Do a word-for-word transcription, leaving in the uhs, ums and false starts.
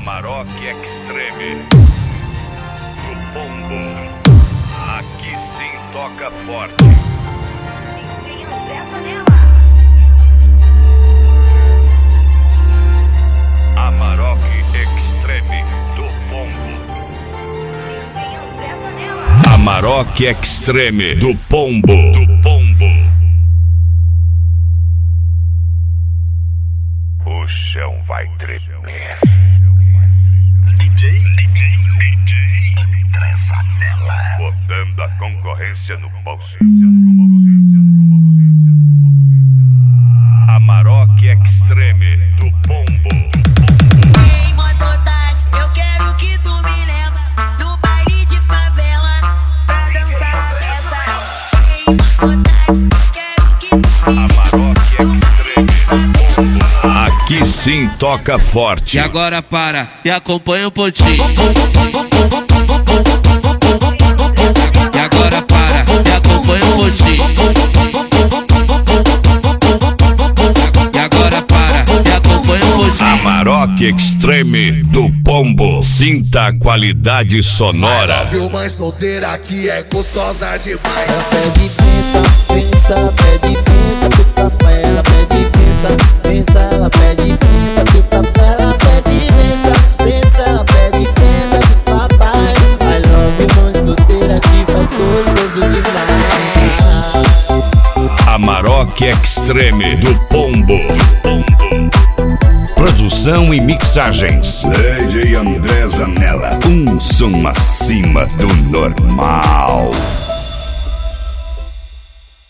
Amarok Extreme do Pombo. Aqui sim toca forte. Amarok Extreme do Pombo. Amarok Extreme do Pombo. Do Pombo. O chão vai tremer. D J, D J, D J, Andressa Nela. Botando a concorrência no bolso. Amarok Extreme do Pombo. Ei, mototáxi, eu quero que tu me leva no baile de favela pra dançar essa. Ei, mototáxi, eu quero que tu me leva Amarok Extreme do Pombo. Aqui sim toca forte. E agora para e acompanha o pontinho. E agora para e acompanha o pontinho. E agora para e acompanha o pontinho. Amarok Extreme do Pombo. Sinta a qualidade sonora. Viu mãe solteira que é gostosa demais. Ela pede pensa, pensa, pede pensa pro papai. Ela pede pensa, pensa, ela pede pensa pro papai. Ela pede pensa, pensa, ela pede pensa pro papai. I love you, mãe solteira que faz gostoso demais. Amarok Extreme do Pombo. Produção e mixagens D J Andressa Nela. Um som acima do normal.